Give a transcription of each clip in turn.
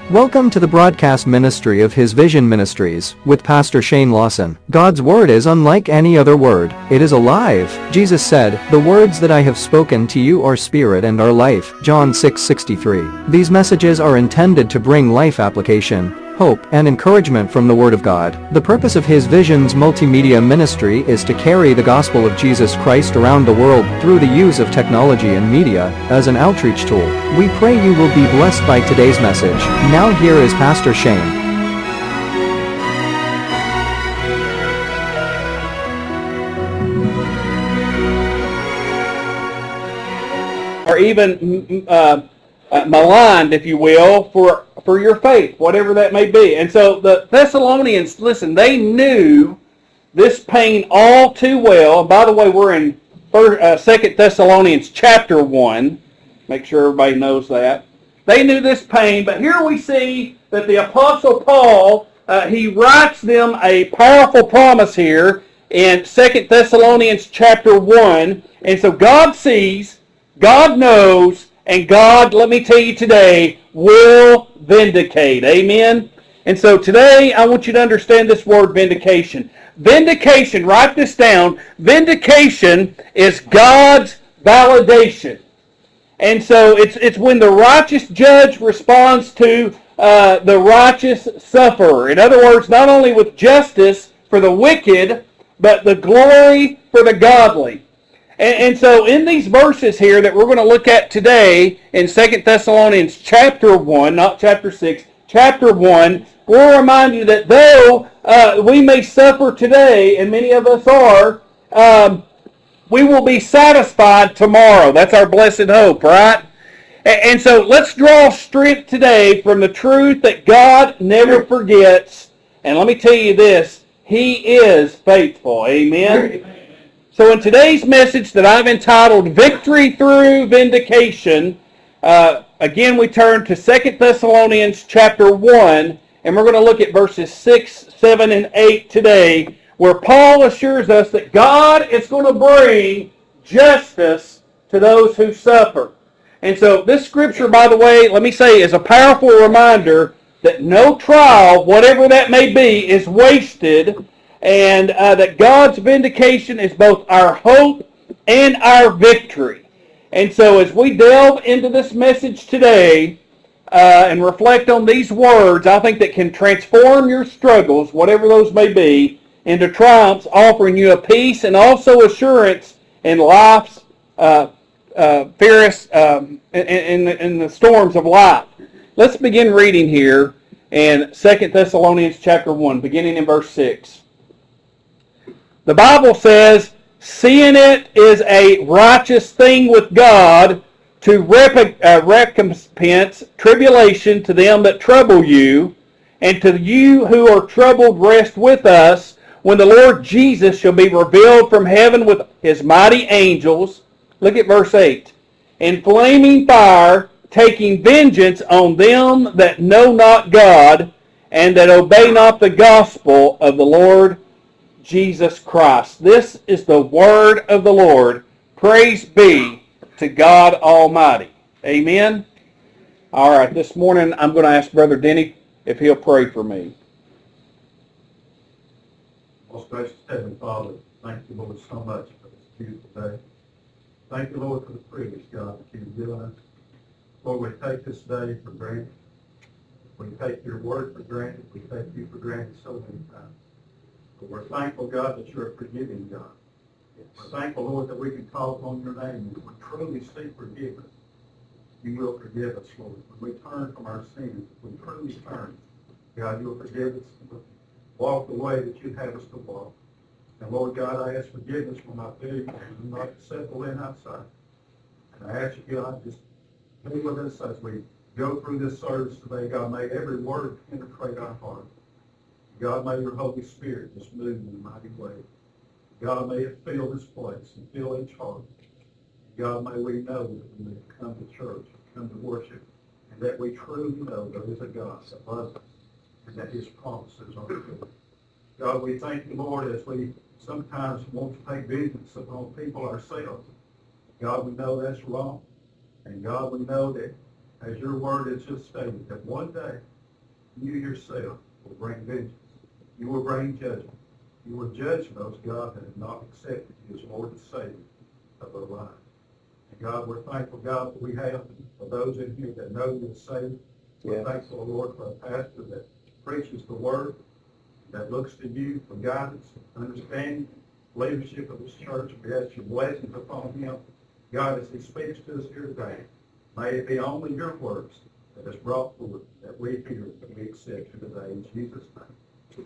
Welcome to the broadcast ministry of His Vision Ministries, with Pastor Shane Lawson. God's word is unlike any other word. It is alive. Jesus said, "The words that I have spoken to you are spirit and are life." John 6:63. These messages are intended to bring life application, hope, and encouragement from the Word of God. The purpose of His Vision's multimedia ministry is to carry the gospel of Jesus Christ around the world through the use of technology and media as an outreach tool. We pray you will be blessed by today's message. Now here is Pastor Shane. Or even maligned, if you will, for your faith, whatever that may be. And so the Thessalonians, listen, they knew this pain all too well. And by the way, we're in 2 Thessalonians chapter 1. Make sure everybody knows that. They knew this pain, but here we see that the Apostle Paul, he writes them a powerful promise here in 2 Thessalonians chapter 1. And so God sees, God knows, and God, let me tell you today, will vindicate. Amen? And so today, I want you to understand this word vindication. Vindication, write this down. Vindication is God's validation. And so it's when the righteous judge responds to the righteous sufferer. In other words, not only with justice for the wicked, but the glory for the godly. And so in these verses here that we're going to look at today in 2 Thessalonians chapter 1, not chapter 6, chapter 1, we'll remind you that though we may suffer today, and many of us are, we will be satisfied tomorrow. That's our blessed hope, right? And so let's draw strength today from the truth that God never forgets. And let me tell you this, He is faithful. Amen? So in today's message that I've entitled Victory Through Vindication, again we turn to 2 Thessalonians chapter 1, and we're going to look at verses 6, 7, and 8 today, where Paul assures us that God is going to bring justice to those who suffer. And so this scripture, by the way, let me say, is a powerful reminder that no trial, whatever that may be, is wasted, and that God's vindication is both our hope and our victory. And so as we delve into this message today and reflect on these words, I think that can transform your struggles, whatever those may be, into triumphs, offering you a peace and also assurance in life's fierce in the storms of life. Let's begin reading here in 2 Thessalonians chapter 1, beginning in verse 6. The Bible says, "Seeing it is a righteous thing with God to recompense tribulation to them that trouble you, and to you who are troubled rest with us, when the Lord Jesus shall be revealed from heaven with His mighty angels." Look at verse 8. "In flaming fire, taking vengeance on them that know not God, and that obey not the gospel of the Lord Jesus Christ." This is the word of the Lord. Praise be to God Almighty. Amen. All right, this morning I'm going to ask Brother Denny if he'll pray for me. Most gracious Heavenly Father, thank you, Lord, so much for this beautiful day. Thank you, Lord, for the privilege, God, that you've given us. Lord, we take this day for granted. We take your word for granted. We take you for granted so many times. But we're thankful, God, that you're a forgiving God. We're thankful, Lord, that we can call upon your name. If we truly seek forgiveness, you will forgive us, Lord. When we turn from our sins, if we truly turn, God, you'll forgive us and walk the way that you have us to walk. And Lord God, I ask forgiveness for my failure and not acceptable in outside. And I ask you, God, just be with us as we go through this service today. God, may every word penetrate our heart. God, may your Holy Spirit just move in a mighty way. God, may it fill this place and fill each heart. God, may we know that when we come to church, come to worship, and that we truly know there is a God that loves us and that his promises are true. God, we thank you, Lord, as we sometimes want to take vengeance upon people ourselves. God, we know that's wrong. And God, we know that, as your word has just stated, that one day You yourself will bring vengeance. You will bring judgment. You will judge those, God, that have not accepted you as Lord and Savior of their life. And God, we're thankful, God, that we have for those in here that know you as Savior. We're thankful, Lord, for a pastor that preaches the Word, that looks to you for guidance, understanding, leadership of this church. We ask your blessings upon him. God, as he speaks to us here today, may it be only your words that is brought forth, that we hear, that we accept you today. In Jesus' name.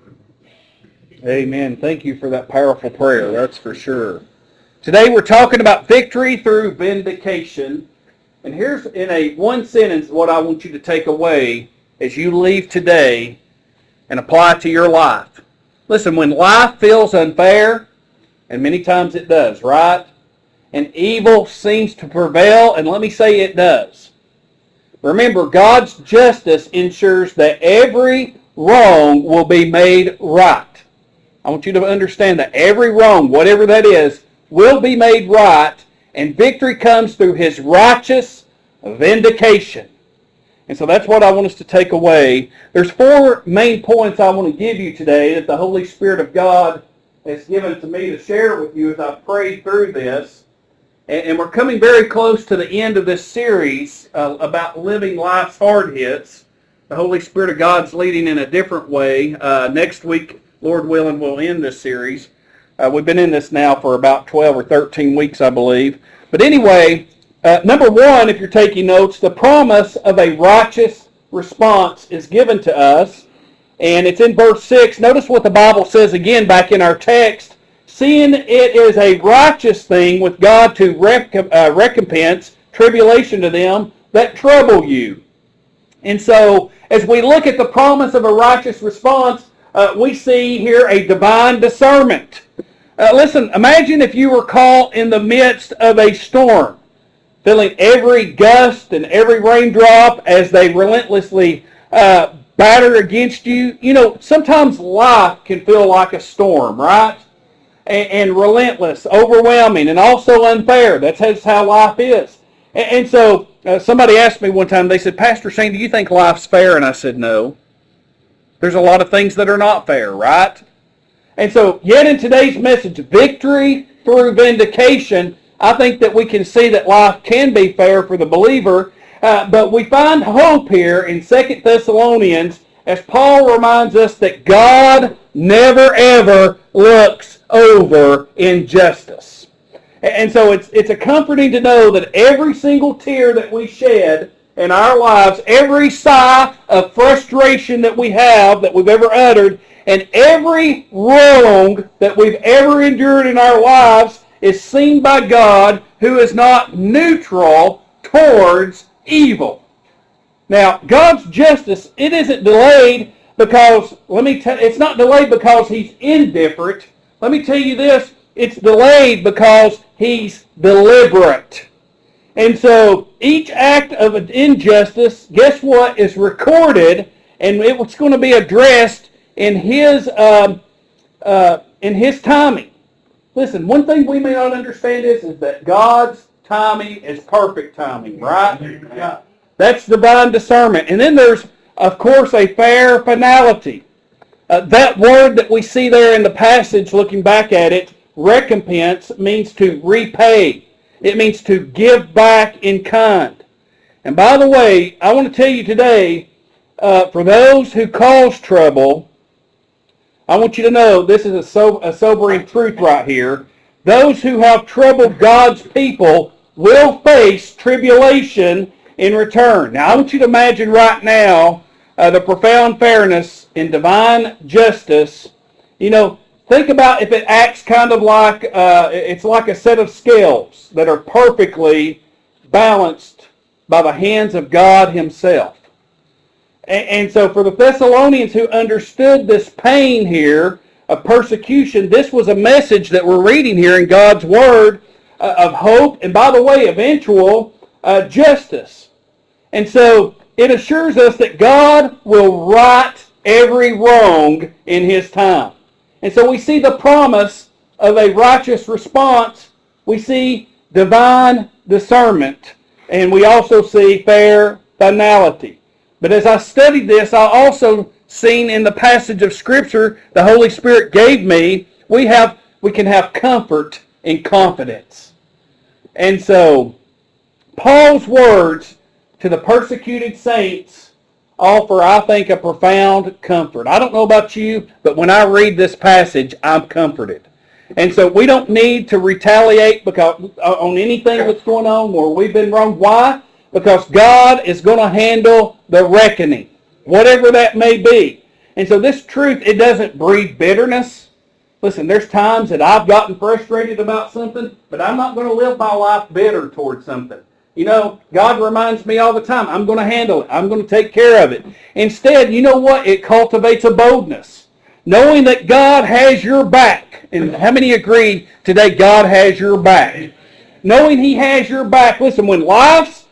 Amen. Thank you for that powerful prayer, that's for sure. Today we're talking about victory through vindication. And here's, in a one sentence, what I want you to take away as you leave today and apply to your life. Listen, when life feels unfair, and many times it does, right? And evil seems to prevail, and let me say it does. Remember, God's justice ensures that every wrong will be made right. I want you to understand that every wrong, whatever that is, will be made right, and victory comes through his righteous vindication. And so that's what I want us to take away. There's 4 main points I want to give you today that the Holy Spirit of God has given to me to share with you as I pray through this. And we're coming very close to the end of this series about living life's hard hits. The Holy Spirit of God's leading in a different way. Next week, Lord willing, we'll end this series. We've been in this now for about 12 or 13 weeks, I believe. But anyway, number 1, if you're taking notes, the promise of a righteous response is given to us. And it's in verse 6. Notice what the Bible says again back in our text. Seeing it is a righteous thing with God to recompense tribulation to them that trouble you. And so, as we look at the promise of a righteous response, we see here a divine discernment. Listen, imagine if you were caught in the midst of a storm, feeling every gust and every raindrop as they relentlessly batter against you. You know, sometimes life can feel like a storm, right? And relentless, overwhelming, and also unfair. That's how life is. And so somebody asked me one time, they said, Pastor Shane, do you think life's fair? And I said, no. There's a lot of things that are not fair, right? And so, yet in today's message, victory through vindication, I think that we can see that life can be fair for the believer. But we find hope here in 2 Thessalonians as Paul reminds us that God never ever looks over injustice. And so it's a comforting to know that every single tear that we shed in our lives, every sigh of frustration that we have, that we've ever uttered, and every wrong that we've ever endured in our lives is seen by God, who is not neutral towards evil. Now, God's justice, it isn't delayed because, it's not delayed because he's indifferent. Let me tell you this, it's delayed because he's deliberate. And so each act of injustice, guess what, is recorded, and it's going to be addressed in his timing. Listen, one thing we may not understand is that God's timing is perfect timing, right? Yeah. That's divine discernment. And then there's, of course, a fair finality. That word that we see there in the passage, looking back at it, recompense, means to repay. It means to give back in kind. And by the way, I want to tell you today, for those who cause trouble, I want you to know this is a sobering truth right here. Those who have troubled God's people will face tribulation in return. Now, I want you to imagine right now the profound fairness in divine justice. You know, think about if it acts kind of like, it's like a set of scales that are perfectly balanced by the hands of God himself. And so for the Thessalonians who understood this pain here of persecution, this was a message that we're reading here in God's Word of hope, and by the way, eventual justice. And so it assures us that God will right every wrong in his time. And so we see the promise of a righteous response. We see divine discernment. And we also see fair finality. But as I studied this, I also seen in the passage of Scripture the Holy Spirit gave me, we can have comfort and confidence. And so, Paul's words to the persecuted saints offer, I think, a profound comfort. I don't know about you, but when I read this passage, I'm comforted. And so we don't need to retaliate on anything that's going on where we've been wrong. Why? Because God is going to handle the reckoning, whatever that may be. And so this truth, it doesn't breed bitterness. Listen, there's times that I've gotten frustrated about something, but I'm not going to live my life bitter towards something. You know, God reminds me all the time, I'm going to handle it. I'm going to take care of it. Instead, you know what? It cultivates a boldness. Knowing that God has your back. And how many agree today God has your back? Knowing He has your back. Listen, when life's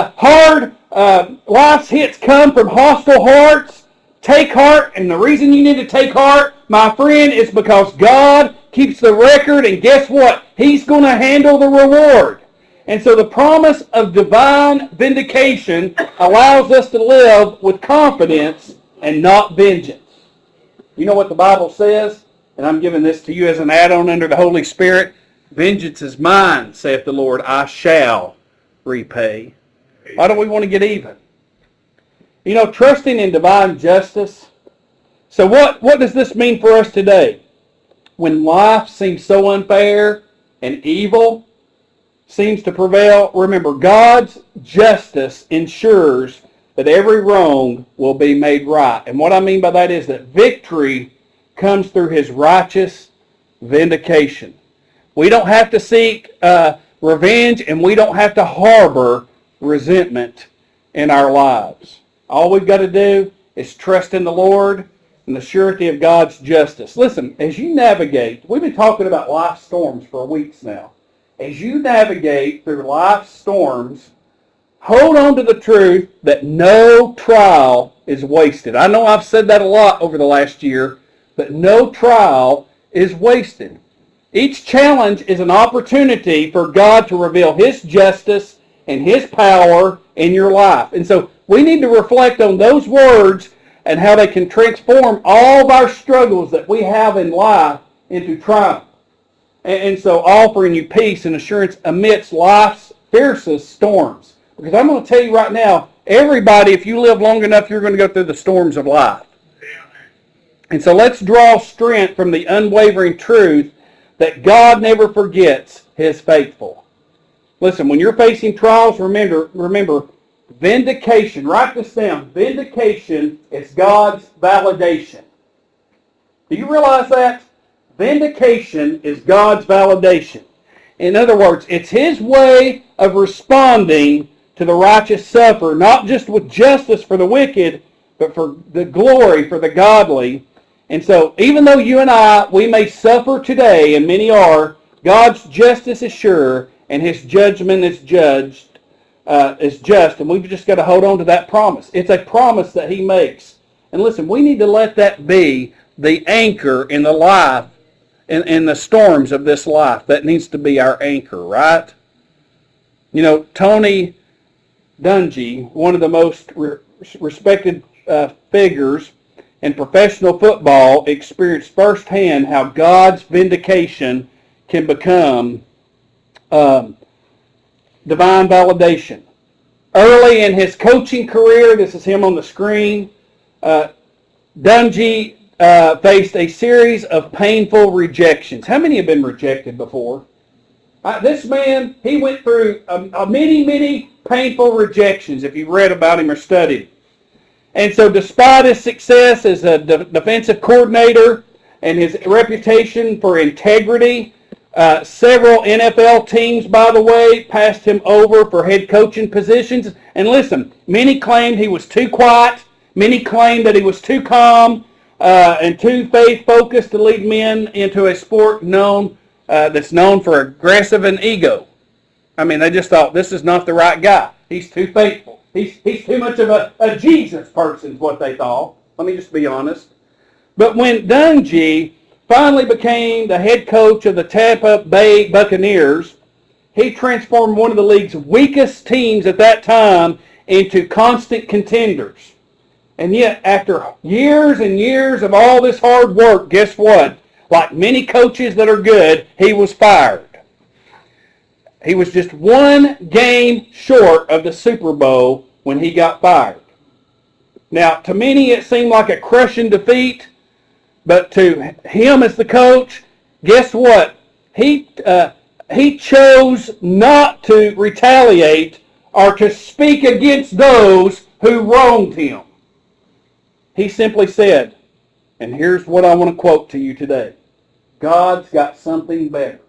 life's hits come from hostile hearts, take heart. And the reason you need to take heart, my friend, is because God keeps the record. And guess what? He's going to handle the reward. And so the promise of divine vindication allows us to live with confidence and not vengeance. You know what the Bible says? And I'm giving this to you as an add-on under the Holy Spirit. Vengeance is mine, saith the Lord, I shall repay. Why do we want to get even? You know, trusting in divine justice. So what does this mean for us today? When life seems so unfair and evil seems to prevail, remember, God's justice ensures that every wrong will be made right. And what I mean by that is that victory comes through His righteous vindication. We don't have to seek revenge, and we don't have to harbor resentment in our lives. All we've got to do is trust in the Lord and the surety of God's justice. Listen, as you navigate, we've been talking about life storms for weeks now. As you navigate through life's storms, hold on to the truth that no trial is wasted. I know I've said that a lot over the last year, but no trial is wasted. Each challenge is an opportunity for God to reveal His justice and His power in your life. And so we need to reflect on those words and how they can transform all of our struggles that we have in life into triumph. And so offering you peace and assurance amidst life's fiercest storms. Because I'm going to tell you right now, everybody, if you live long enough, you're going to go through the storms of life. And so let's draw strength from the unwavering truth that God never forgets His faithful. Listen, when you're facing trials, remember, vindication, write this down, vindication is God's validation. Do you realize that? Vindication is God's validation. In other words, it's His way of responding to the righteous suffer, not just with justice for the wicked, but for the glory for the godly. And so, even though you and I, we may suffer today, and many are, God's justice is sure, and His judgment is just, and we've just got to hold on to that promise. It's a promise that He makes. And listen, we need to let that be the anchor in the life, in the storms of this life. That needs to be our anchor, right? You know, Tony Dungy, one of the most respected figures in professional football, experienced firsthand how God's vindication can become divine validation. Early in his coaching career, this is him on the screen, Dungy faced a series of painful rejections. How many have been rejected before? This man, he went through many painful rejections if you read about him or studied. And so despite his success as a defensive coordinator and his reputation for integrity, several NFL teams, by the way, passed him over for head coaching positions. And listen, many claimed he was too quiet. Many claimed that he was too calm and too faith-focused to lead men into a sport that's known for aggressive and ego. I mean, they just thought, this is not the right guy. He's too faithful. He's too much of a Jesus person is what they thought. Let me just be honest. But when Dungy finally became the head coach of the Tampa Bay Buccaneers, he transformed one of the league's weakest teams at that time into constant contenders. And yet, after years and years of all this hard work, guess what? Like many coaches that are good, he was fired. He was just one game short of the Super Bowl when he got fired. Now, to many, it seemed like a crushing defeat, but to him as the coach, guess what? He chose not to retaliate or to speak against those who wronged him. He simply said, and here's what I want to quote to you today, God's got something better.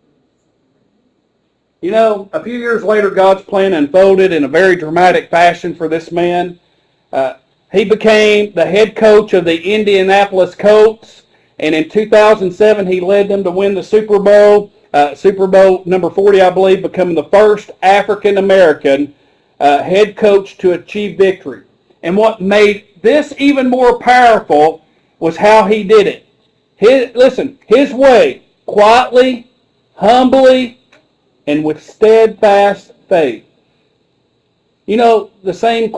You know, a few years later, God's plan unfolded in a very dramatic fashion for this man. He became the head coach of the Indianapolis Colts, and in 2007, he led them to win the Super Bowl. Super Bowl number 40, I believe, becoming the first African-American head coach to achieve victory. And what made this even more powerful was how he did it. His way, quietly, humbly, and with steadfast faith. You know, the same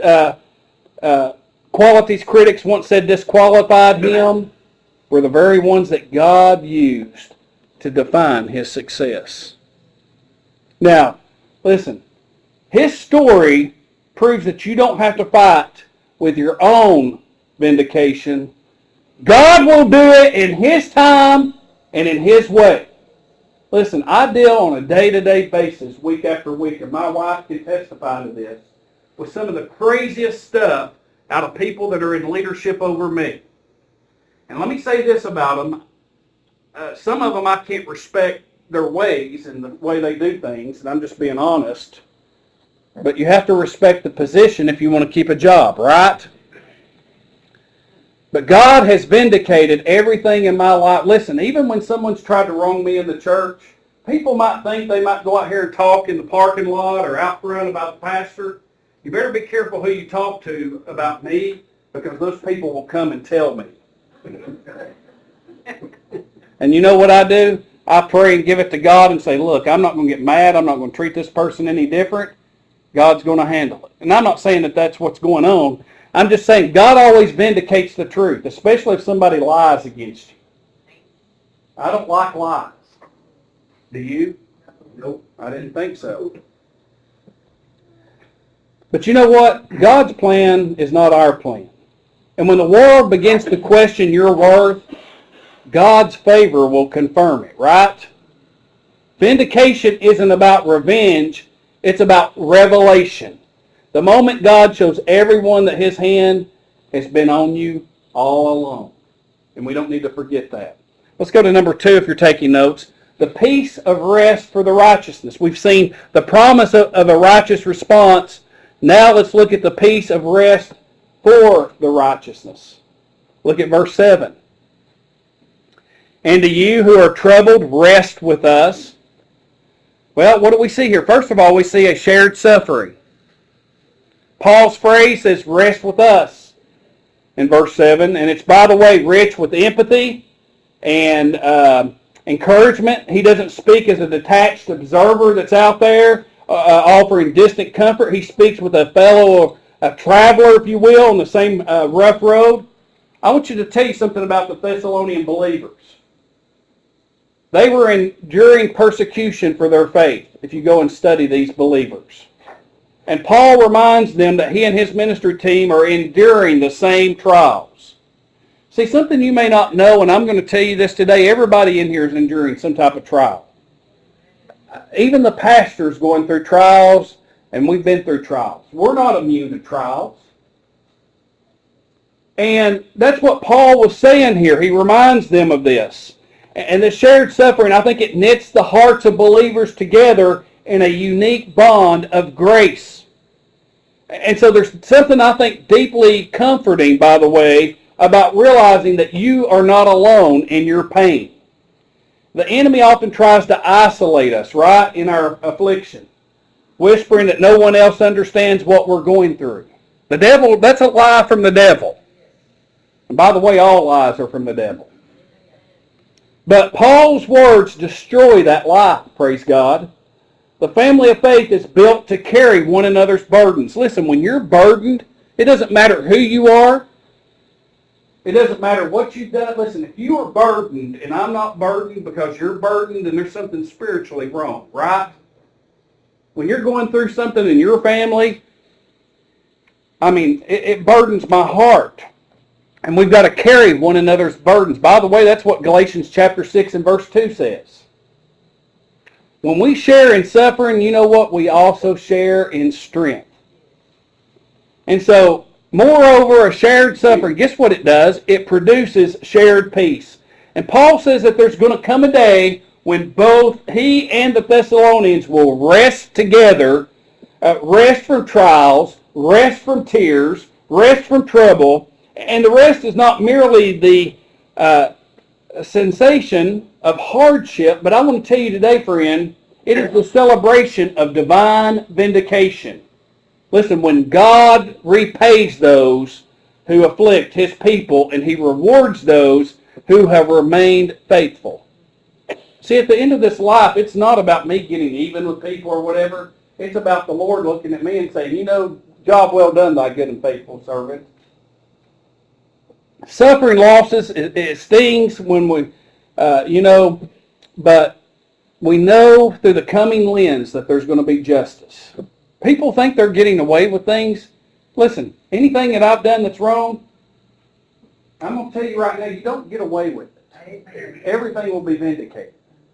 qualities critics once said disqualified him were the very ones that God used to define his success. Now, listen, his story proves that you don't have to fight with your own vindication. God will do it in his time and in his way. Listen, I deal on a day-to-day basis, week after week, and my wife can testify to this, with some of the craziest stuff out of people that are in leadership over me. And let me say this about them. Some of them I can't respect their ways and the way they do things, and I'm just being honest. But you have to respect the position if you want to keep a job, right? But God has vindicated everything in my life. Listen, even when someone's tried to wrong me in the church, people might think they might go out here and talk in the parking lot or out front about the pastor. You better be careful who you talk to about me, because those people will come and tell me. And you know what I do? I pray and give it to God and say, look, I'm not going to get mad. I'm not going to treat this person any different. God's going to handle it. And I'm not saying that that's what's going on. I'm just saying God always vindicates the truth, especially if somebody lies against you. I don't like lies. Do you? Nope, I didn't think so. But you know what? God's plan is not our plan. And when the world begins to question your worth, God's favor will confirm it, right? Vindication isn't about revenge. It's about revelation. The moment God shows everyone that his hand has been on you all along. And we don't need to forget that. Let's go to number 2 if you're taking notes. The peace of rest for the righteousness. We've seen the promise of a righteous response. Now let's look at the peace of rest for the righteousness. Look at verse 7. And to you who are troubled, rest with us. Well, what do we see here? First of all, we see a shared suffering. Paul's phrase says, rest with us in verse 7. And it's, by the way, rich with empathy and encouragement. He doesn't speak as a detached observer that's out there offering distant comfort. He speaks with a fellow, a traveler, if you will, on the same rough road. I want you to tell you something about the Thessalonian believers. They were enduring persecution for their faith, if you go and study these believers. And Paul reminds them that he and his ministry team are enduring the same trials. See, something you may not know, and I'm going to tell you this today, everybody in here is enduring some type of trial. Even the pastor's going through trials, and we've been through trials. We're not immune to trials. And that's what Paul was saying here. He reminds them of this. And the shared suffering, I think it knits the hearts of believers together in a unique bond of grace. And so there's something I think deeply comforting, by the way, about realizing that you are not alone in your pain. The enemy often tries to isolate us, right, in our affliction, whispering that no one else understands what we're going through. The devil, that's a lie from the devil. And by the way, all lies are from the devil. But Paul's words destroy that lie, praise God. The family of faith is built to carry one another's burdens. Listen, when you're burdened, It doesn't matter who you are. It doesn't matter what you've done. Listen, if you are burdened and I'm not burdened because you're burdened, then there's something spiritually wrong, right? When you're going through something in your family, I mean, it burdens my heart. And we've got to carry one another's burdens. By the way, that's what Galatians chapter 6 and verse 2 says. When we share in suffering, you know what? We also share in strength. And so, moreover, a shared suffering, guess what it does? It produces shared peace. And Paul says that there's going to come a day when both he and the Thessalonians will rest together, rest from trials, rest from tears, rest from trouble. And the rest is not merely the sensation of hardship, but I want to tell you today, friend, it is the celebration of divine vindication. Listen, when God repays those who afflict his people, and he rewards those who have remained faithful. See, at the end of this life, it's not about me getting even with people or whatever. It's about the Lord looking at me and saying, you know, job well done, thy good and faithful servant. Suffering losses, it stings when we, but we know through the coming lens that there's going to be justice. People think they're getting away with things. Listen, anything that I've done that's wrong, I'm going to tell you right now, you don't get away with it. Everything will be vindicated.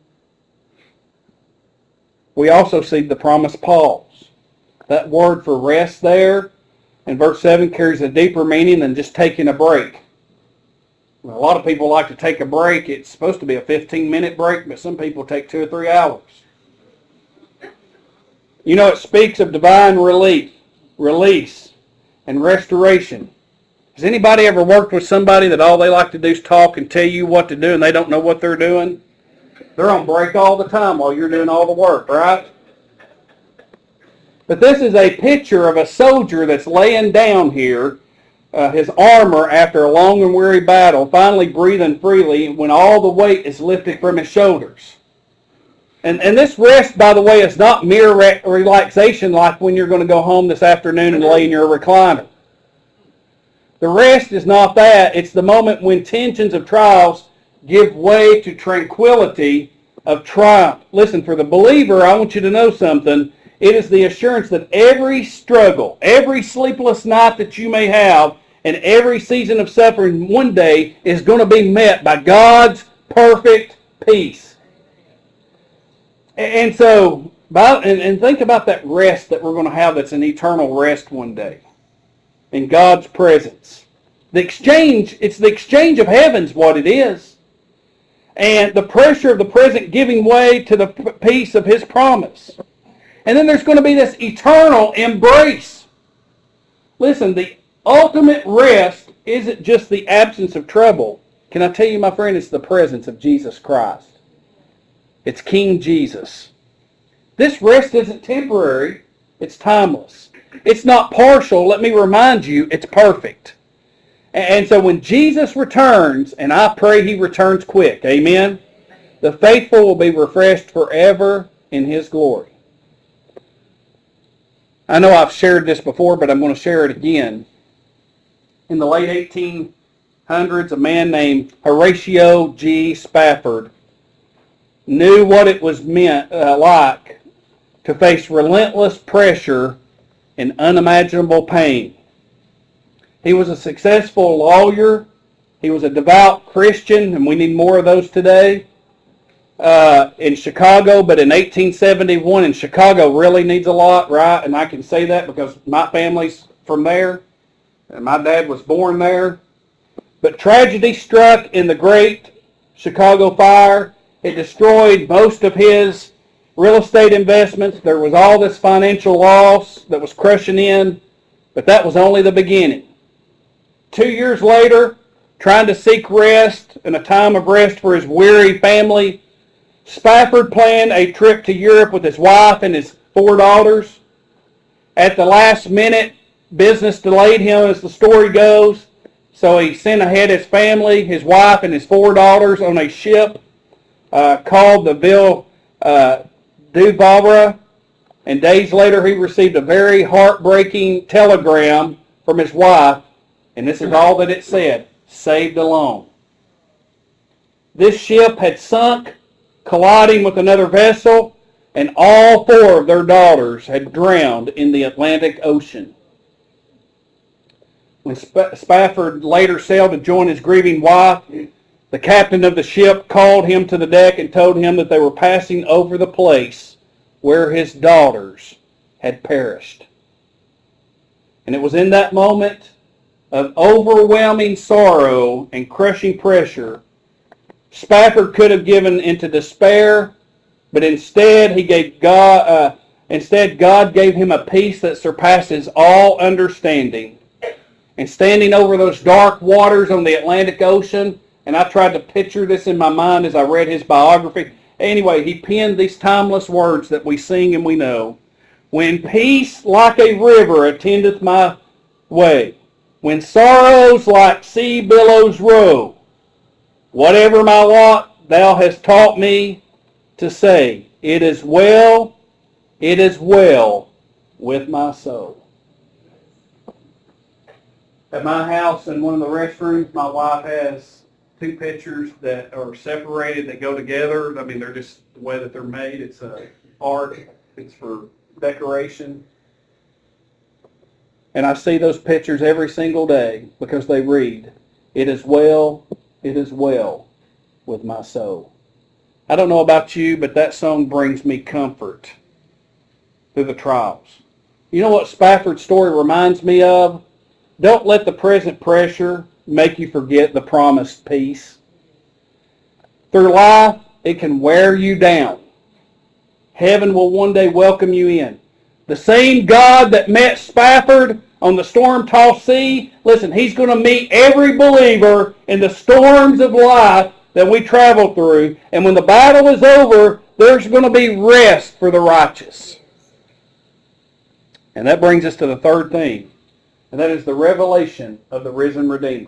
We also see the promised pause. That word for rest there in verse 7 carries a deeper meaning than just taking a break. Well, a lot of people like to take a break. It's supposed to be a 15-minute break, but some people take 2 or 3 hours. You know, it speaks of divine relief, release, and restoration. Has anybody ever worked with somebody that all they like to do is talk and tell you what to do and they don't know what they're doing? They're on break all the time while you're doing all the work, right? But this is a picture of a soldier that's laying down here, his armor after a long and weary battle, finally breathing freely when all the weight is lifted from his shoulders. And this rest, by the way, is not mere relaxation like when you're going to go home this afternoon and lay in your recliner. The rest is not that. It's the moment when tensions of trials give way to tranquility of triumph. Listen, for the believer, I want you to know something. It is the assurance that every struggle, every sleepless night that you may have, and every season of suffering one day is going to be met by God's perfect peace. And so, and think about that rest that we're going to have that's an eternal rest one day in God's presence. It's the exchange of heavens what it is. And the pressure of the present giving way to the peace of his promise. And then there's going to be this eternal embrace. Listen, the ultimate rest isn't just the absence of trouble. Can I tell you, my friend, it's the presence of Jesus Christ. It's King Jesus. This rest isn't temporary. It's timeless. It's not partial. Let me remind you, it's perfect. And so when Jesus returns, and I pray he returns quick, amen, the faithful will be refreshed forever in his glory. I know I've shared this before, but I'm going to share it again. In the late 1800s, a man named Horatio G. Spafford knew what it was like to face relentless pressure and unimaginable pain. He was a successful lawyer. He was a devout Christian, and we need more of those today, in Chicago. But in 1871, and Chicago really needs a lot, right? And I can say that because my family's from there, and my dad was born there. But tragedy struck in the Great Chicago Fire. It destroyed most of his real estate investments. There was all this financial loss that was crushing in, but that was only the beginning. 2 years later, trying to seek rest and a time of rest for his weary family, Spafford planned a trip to Europe with his wife and his 4 daughters. At the last minute, business delayed him, as the story goes, so he sent ahead his family, his wife, and his 4 daughters on a ship called the Ville du Havre, and days later he received a very heartbreaking telegram from his wife, and this is all that it said, saved alone. This ship had sunk, colliding with another vessel, and all 4 of their daughters had drowned in the Atlantic Ocean. When Spafford later sailed to join his grieving wife, the captain of the ship called him to the deck and told him that they were passing over the place where his daughters had perished. And it was in that moment of overwhelming sorrow and crushing pressure, Spafford could have given into despair, but instead God gave him a peace that surpasses all understanding. And standing over those dark waters on the Atlantic Ocean, and I tried to picture this in my mind as I read his biography. Anyway, he penned these timeless words that we sing and we know. When peace like a river attendeth my way, when sorrows like sea billows roll, whatever my lot, thou hast taught me to say, it is well with my soul. At my house, in one of the restrooms, my wife has 2 pictures that are separated that go together. I mean, they're just the way that they're made. It's art. It's for decoration. And I see those pictures every single day because they read, it is well with my soul. I don't know about you, but that song brings me comfort through the trials. You know what Spafford's story reminds me of? Don't let the present pressure make you forget the promised peace. Through life, it can wear you down. Heaven will one day welcome you in. The same God that met Spafford on the storm-tossed sea, listen, he's going to meet every believer in the storms of life that we travel through. And when the battle is over, there's going to be rest for the righteous. And that brings us to the third theme, and that is the revelation of the risen Redeemer.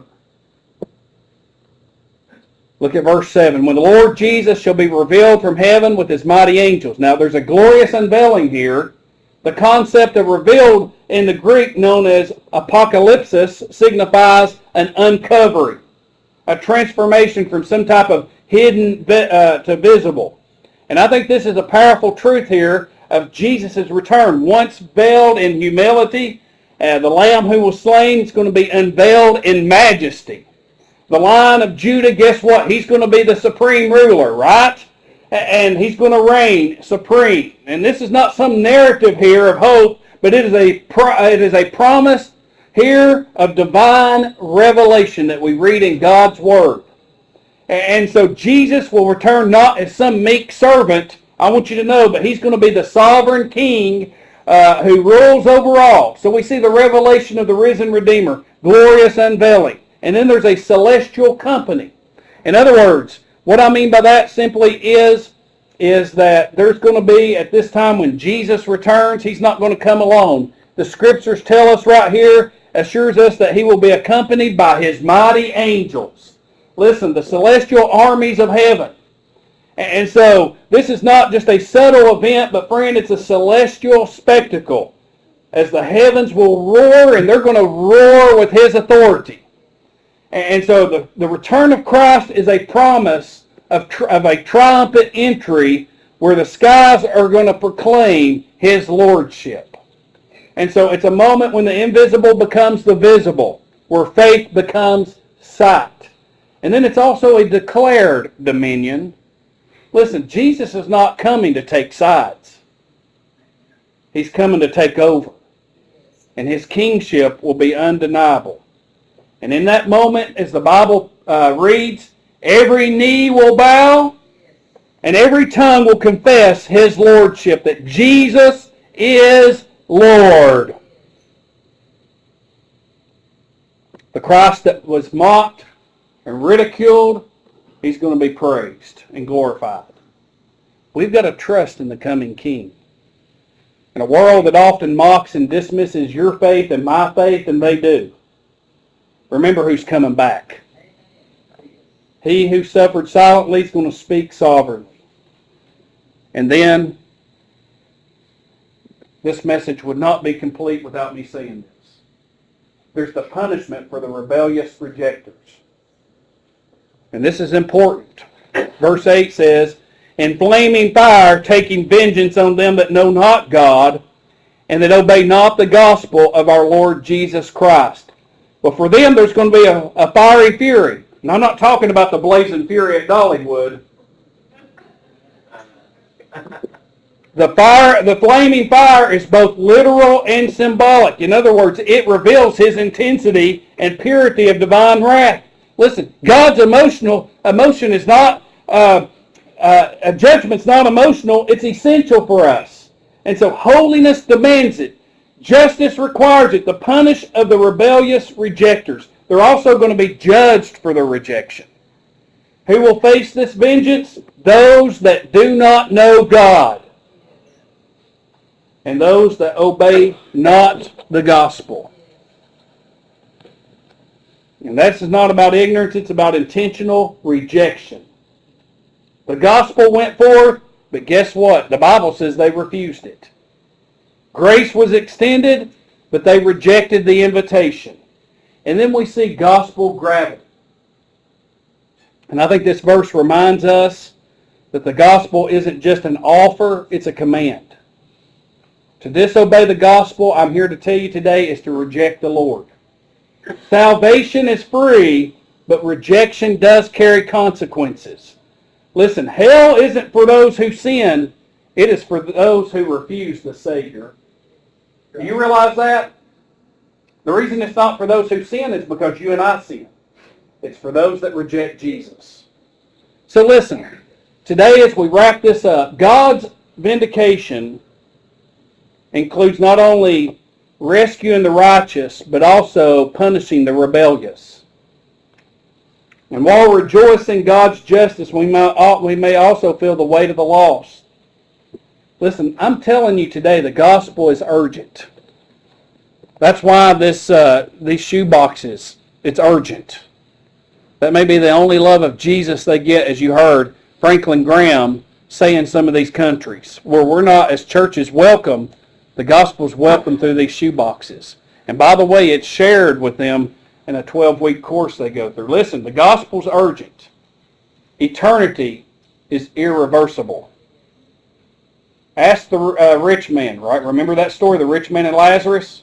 Look at verse 7. When the Lord Jesus shall be revealed from heaven with his mighty angels. Now there's a glorious unveiling here. The concept of revealed in the Greek known as apocalypsis signifies an uncovering, a transformation from some type of hidden to visible. And I think this is a powerful truth here of Jesus' return. Once veiled in humility, the Lamb who was slain is going to be unveiled in majesty. The Lion of Judah, guess what? He's going to be the supreme ruler, right? And he's going to reign supreme. And this is not some narrative here of hope, but it is a promise here of divine revelation that we read in God's Word. And so Jesus will return not as some meek servant, I want you to know, but he's going to be the sovereign king who rules over all. So we see the revelation of the risen Redeemer, glorious unveiling. And then there's a celestial company. In other words, what I mean by that simply is that there's going to be, at this time when Jesus returns, he's not going to come alone. The Scriptures tell us right here, assures us that he will be accompanied by his mighty angels. Listen, the celestial armies of heaven. And so this is not just a subtle event, but friend, it's a celestial spectacle. As the heavens will roar, and they're going to roar with his authority. And so the return of Christ is a promise of a triumphant entry where the skies are going to proclaim his lordship. And so it's a moment when the invisible becomes the visible, where faith becomes sight. And then it's also a declared dominion. Listen, Jesus is not coming to take sides. He's coming to take over. And his kingship will be undeniable. And in that moment, as the Bible reads, every knee will bow and every tongue will confess his lordship, that Jesus is Lord. The Christ that was mocked and ridiculed, he's going to be praised and glorified. We've got to trust in the coming King. In a world that often mocks and dismisses your faith and my faith, and they do, remember who's coming back. He who suffered silently is going to speak sovereignly. And then, this message would not be complete without me saying this. there's the punishment for the rebellious rejectors. And this is important. Verse 8 says, "In flaming fire, taking vengeance on them that know not God, and that obey not the gospel of our Lord Jesus Christ." Well, for them, there's going to be a fiery fury. And I'm not talking about the blazing fury at Dollywood. The flaming fire is both literal and symbolic. In other words, it reveals His intensity and purity of divine wrath. Listen, God's emotion is not, judgment's not emotional, it's essential for us. And so holiness demands it. Justice requires it, the punish of the rebellious rejectors. They're also going to be judged for their rejection. Who will face this vengeance? Those that do not know God. And those that obey not the gospel. And this is not about ignorance, it's about intentional rejection. The gospel went forth, but guess what? The Bible says they refused it. Grace was extended, but they rejected the invitation. And then we see gospel gravity. And I think this verse reminds us that the gospel isn't just an offer, it's a command. To disobey the gospel, I'm here to tell you today, is to reject the Lord. Salvation is free, but rejection does carry consequences. Listen, hell isn't for those who sin, it is for those who refuse the Savior. Do you realize that? The reason it's not for those who sin is because you and I sin. It's for those that reject Jesus. So listen, today as we wrap this up, God's vindication includes not only rescuing the righteous, but also punishing the rebellious. And while rejoicing God's justice, we may also feel the weight of the loss. Listen, I'm telling you today, the gospel is urgent. That's why these shoe boxes, it's urgent. That may be the only love of Jesus they get, as you heard Franklin Graham say in some of these countries, where we're not, as churches, welcome. The gospel's welcome through these shoe boxes. And by the way, it's shared with them in a 12-week course they go through. Listen, the gospel's urgent. Eternity is irreversible. Ask the rich man, right? Remember that story, the rich man and Lazarus?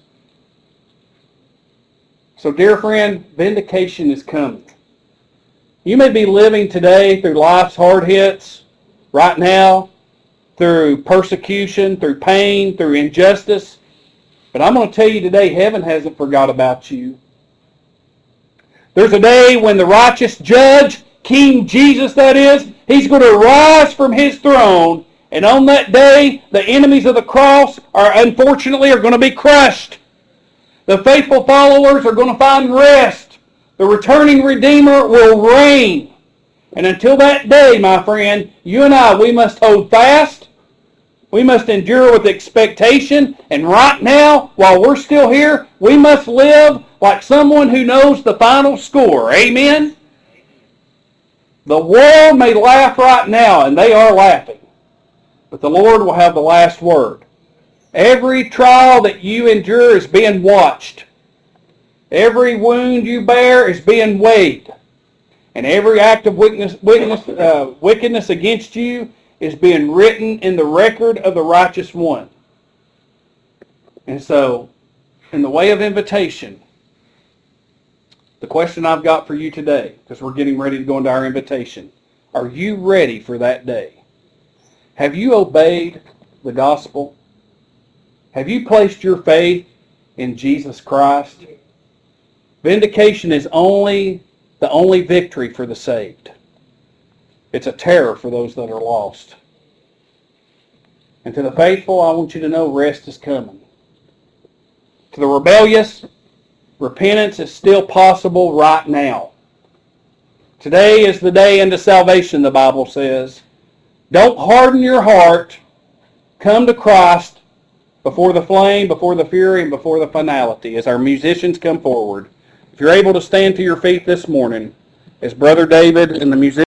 So, dear friend, vindication is coming. You may be living today through life's hard hits, right now, through persecution, through pain, through injustice. But I'm going to tell you today, heaven hasn't forgot about you. There's a day when the righteous judge, King Jesus that is, He's going to rise from His throne. And on that day, the enemies of the cross are going to be crushed. The faithful followers are going to find rest. The returning Redeemer will reign. And until that day, my friend, you and I, we must hold fast. We must endure with expectation. And right now, while we're still here, we must live like someone who knows the final score. Amen? The world may laugh right now, and they are laughing. But the Lord will have the last word. Every trial that you endure is being watched. Every wound you bear is being weighed. And every act of wickedness against you is being written in the record of the righteous one. And so, in the way of invitation, the question I've got for you today, because we're getting ready to go into our invitation, are you ready for that day? Have you obeyed the gospel? Have you placed your faith in Jesus Christ? Vindication is the only victory for the saved. It's a terror for those that are lost. And to the faithful, I want you to know rest is coming. To the rebellious, repentance is still possible right now. Today is the day unto salvation, the Bible says. Don't harden your heart. Come to Christ before the flame, before the fury, and before the finality as our musicians come forward. If you're able to stand to your feet this morning, as Brother David and the musicians